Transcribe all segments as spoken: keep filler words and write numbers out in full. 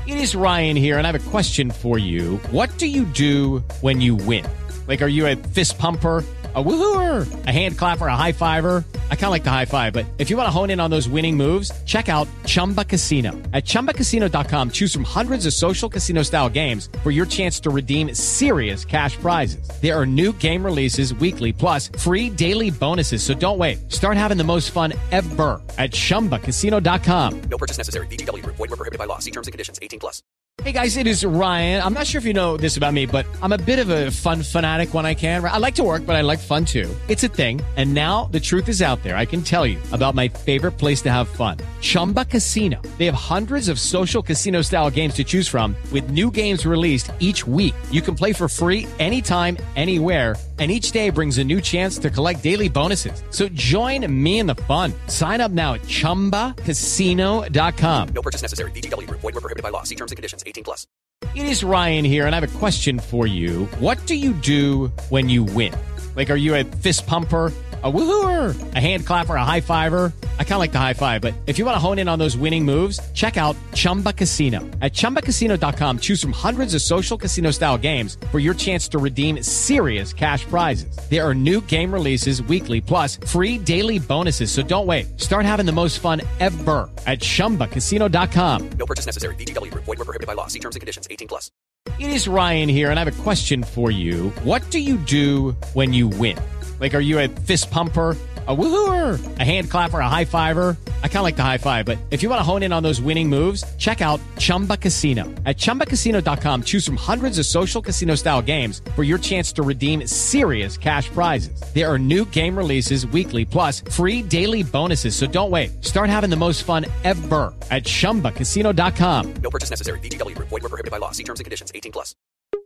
It is Ryan here, and I have a question for you. What do you do when you win? Like, are you a fist pumper, a woohooer, a hand clapper, a high fiver? I kind of like the high five, but if you want to hone in on those winning moves, check out Chumba Casino. At chumba casino dot com, choose from hundreds of social casino-style games for your chance to redeem serious cash prizes. There are new game releases weekly, plus free daily bonuses. So don't wait. Start having the most fun ever at chumba casino dot com. No purchase necessary. V G W Group. Void where prohibited by law. See terms and conditions. eighteen plus. Hey guys, it is Ryan. I'm not sure if you know this about me, but I'm a bit of a fun fanatic when I can. I like to work, but I like fun too. It's a thing. And now the truth is out there. I can tell you about my favorite place to have fun. Chumba Casino. They have hundreds of social casino style games to choose from with new games released each week. You can play for free anytime, anywhere. And each day brings a new chance to collect daily bonuses. So join me in the fun. Sign up now at chumba casino dot com. No purchase necessary. V G W Group. Void where prohibited by law. See terms and conditions. eighteen plus. It is Ryan here, and I have a question for you. What do you do when you win? Like, are you a fist pumper, a woohooer, a hand clapper, a high fiver? I kind of like the high five, but if you want to hone in on those winning moves, check out Chumba Casino. At chumba casino dot com, choose from hundreds of social casino-style games for your chance to redeem serious cash prizes. There are new game releases weekly, plus free daily bonuses. So don't wait. Start having the most fun ever at chumba casino dot com. No purchase necessary. V G W Group. Void where prohibited by law. See terms and conditions. eighteen plus. It is Ryan here, and I have a question for you. What do you do when you win? Like, are you a fist pumper, a woohooer, a hand clapper, a high fiver? I kind of like the high five, but if you want to hone in on those winning moves, check out Chumba Casino. At chumba casino dot com, choose from hundreds of social casino-style games for your chance to redeem serious cash prizes. There are new game releases weekly, plus free daily bonuses. So don't wait. Start having the most fun ever at chumba casino dot com. No purchase necessary. V G W Group. Void where prohibited by law. See terms and conditions. eighteen plus.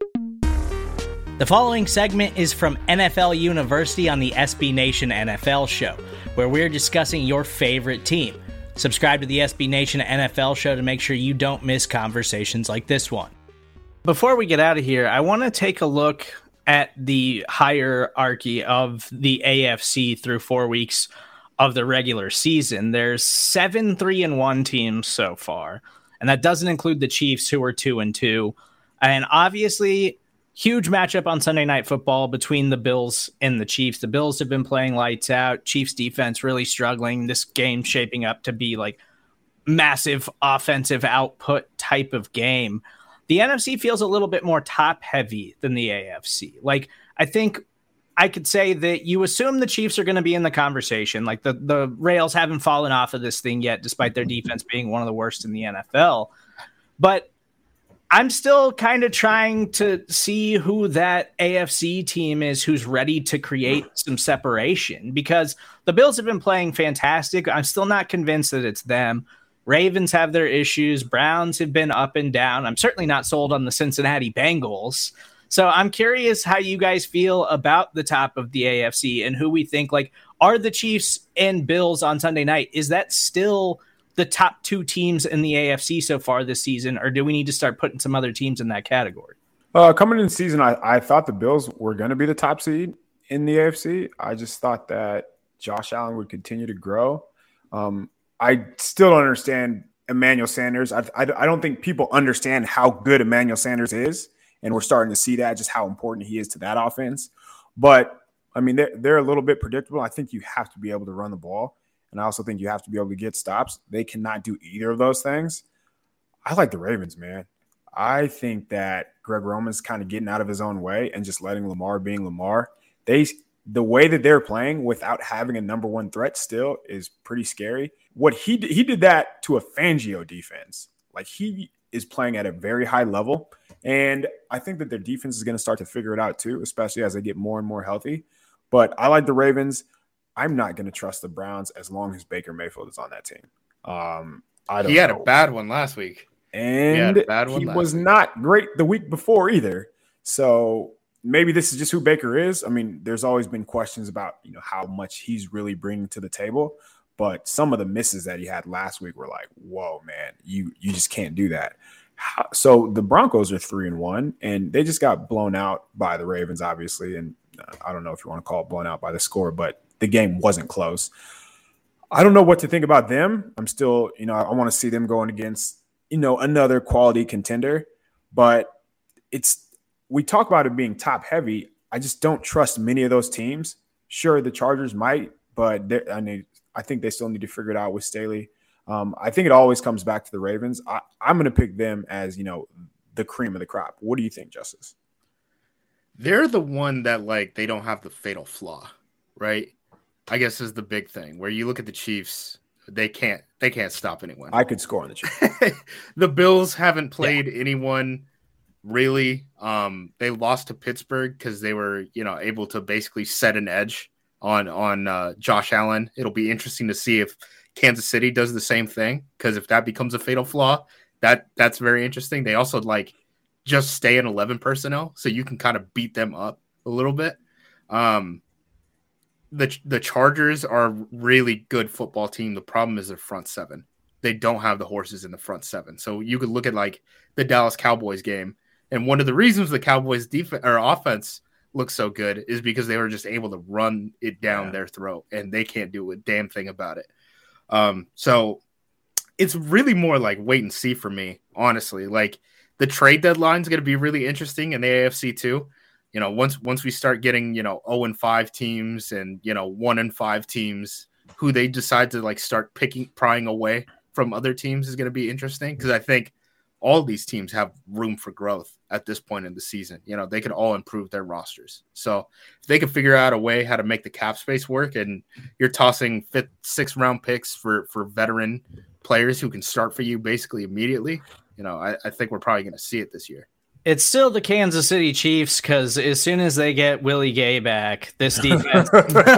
The following segment is from N F L University on the S B Nation N F L show, where we're discussing your favorite team. Subscribe to the S B Nation N F L show to make sure you don't miss conversations like this one. Before we get out of here, I want to take a look at the hierarchy of the A F C through four weeks of the regular season. There's seven three and one teams so far, and that doesn't include the Chiefs, who are two and two. And obviously, huge matchup on Sunday Night Football between the Bills and the Chiefs. The Bills have been playing lights out. Chiefs defense really struggling. This game shaping up to be like massive offensive output type of game. The N F C feels a little bit more top heavy than the A F C. Like, I think I could say that you assume the Chiefs are going to be in the conversation. Like, the, the rails haven't fallen off of this thing yet, despite their defense being one of the worst in the N F L. But I'm still kind of trying to see who that A F C team is who's ready to create some separation, because the Bills have been playing fantastic. I'm still not convinced that it's them. Ravens have their issues. Browns have been up and down. I'm certainly not sold on the Cincinnati Bengals. So I'm curious how you guys feel about the top of the A F C and who we think, like, are the Chiefs and Bills on Sunday night? Is that still the top two teams in the A F C so far this season, or do we need to start putting some other teams in that category? Uh, coming into the season, I, I thought the Bills were going to be the top seed in the A F C. I just thought that Josh Allen would continue to grow. Um, I still don't understand Emmanuel Sanders. I, I, I don't think people understand how good Emmanuel Sanders is, and we're starting to see that, just how important he is to that offense. But, I mean, they're, they're a little bit predictable. I think you have to be able to run the ball. And I also think you have to be able to get stops. They cannot do either of those things. I like the Ravens, man. I think that Greg Roman's kind of getting out of his own way and just letting Lamar being Lamar. They, the way that they're playing without having a number one threat still is pretty scary. What he did, he did that to a Fangio defense. Like, he is playing at a very high level. And I think that their defense is going to start to figure it out too, especially as they get more and more healthy. But I like the Ravens. I'm not going to trust the Browns as long as Baker Mayfield is on that team. Um, I don't he had know. a bad one last week. And he, bad one he last was week. not great the week before either. So maybe this is just who Baker is. I mean, there's always been questions about, you know, how much he's really bringing to the table. But some of the misses that he had last week were like, whoa, man, you you just can't do that. How, so the Broncos are three and one, and they just got blown out by the Ravens, obviously. And uh, I don't know if you want to call it blown out by the score, but the game wasn't close. I don't know what to think about them. I'm still, you know, I want to see them going against you know, another quality contender, but it's, we talk about it being top heavy. I just don't trust many of those teams. Sure, the Chargers might, but I mean, I think they still need to figure it out with Staley. Um, I think it always comes back to the Ravens. I, I'm going to pick them as, you know, the cream of the crop. What do you think, Justice? They're the one that, like, they don't have the fatal flaw, right? I guess is the big thing where you look at the Chiefs, they can't they can't stop anyone. I could score on the Chiefs. The Bills haven't played yeah. anyone really. Um, they lost to Pittsburgh because they were, you know, able to basically set an edge on on uh, Josh Allen. It'll be interesting to see if Kansas City does the same thing, because if that becomes a fatal flaw, that that's very interesting. They also like just stay in eleven personnel, so you can kind of beat them up a little bit. Um, the the Chargers are a really good football team. The problem is their front seven. They don't have the horses in the front seven. So you could look at like the Dallas Cowboys game, and one of the reasons the Cowboys defense or offense looks so good is because they were just able to run it down yeah. their throat, and they can't do a damn thing about it. Um, so it's really more like wait and see for me, honestly. Like the trade deadline is going to be really interesting in the A F C too. You know, once once we start getting, you know, oh and five teams and, you know, one and five teams who they decide to like start picking, prying away from other teams is going to be interesting, because I think all these teams have room for growth at this point in the season. You know, they could all improve their rosters. So if they can figure out a way how to make the cap space work, and you're tossing fifth, sixth round picks for, for veteran players who can start for you basically immediately, you know, I, I think we're probably going to see it this year. It's still the Kansas City Chiefs, because as soon as they get Willie Gay back, this defense,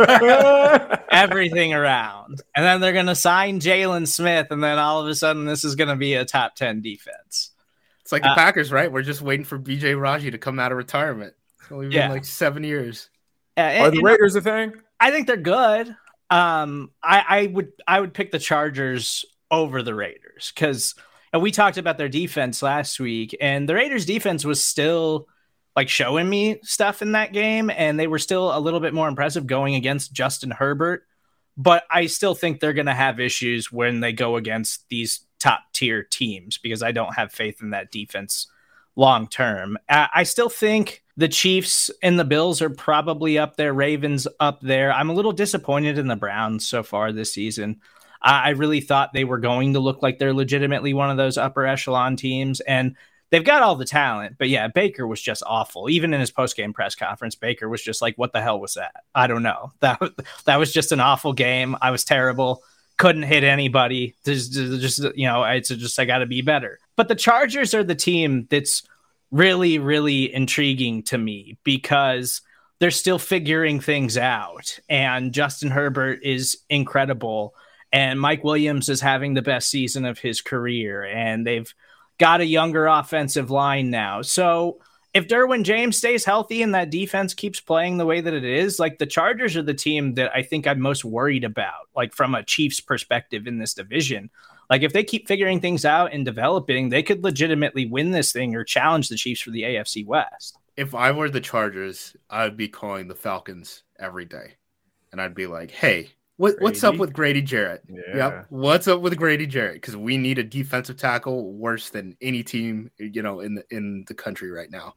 everything around. And then they're going to sign Jalen Smith, and then all of a sudden this is going to be a top ten defense. It's like the uh, Packers, right? We're just waiting for B J Raji to come out of retirement. It's only been yeah. like seven years. Uh, and, Are the Raiders a thing? I think they're good. Um, I, I would I would pick the Chargers over the Raiders, because and we talked about their defense last week, and the Raiders defense was still like showing me stuff in that game, and they were still a little bit more impressive going against Justin Herbert. But I still think they're going to have issues when they go against these top tier teams, because I don't have faith in that defense long term. I still think the Chiefs and the Bills are probably up there, Ravens up there. I'm a little disappointed in the Browns so far this season. I really thought they were going to look like they're legitimately one of those upper echelon teams, and they've got all the talent. But yeah, Baker was just awful. Even in his post-game press conference, Baker was just like, what the hell was that? I don't know. That, that was just an awful game. I was terrible. Couldn't hit anybody. Just, just you know, it's just, I got to be better. But the Chargers are the team that's really, really intriguing to me, because they're still figuring things out. And Justin Herbert is incredible. And Mike Williams is having the best season of his career, and they've got a younger offensive line now. So if Derwin James stays healthy and that defense keeps playing the way that it is, like the Chargers are the team that I think I'm most worried about, like from a Chiefs perspective in this division. Like if they keep figuring things out and developing, they could legitimately win this thing or challenge the Chiefs for the A F C West. If I were the Chargers, I would be calling the Falcons every day. And I'd be like, hey, What, what's up with Grady Jarrett? Yeah. Yep. What's up with Grady Jarrett? Because we need a defensive tackle worse than any team, you know, in the in the country right now.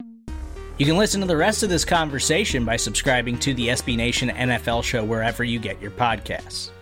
You can listen to the rest of this conversation by subscribing to the S B Nation N F L show wherever you get your podcasts.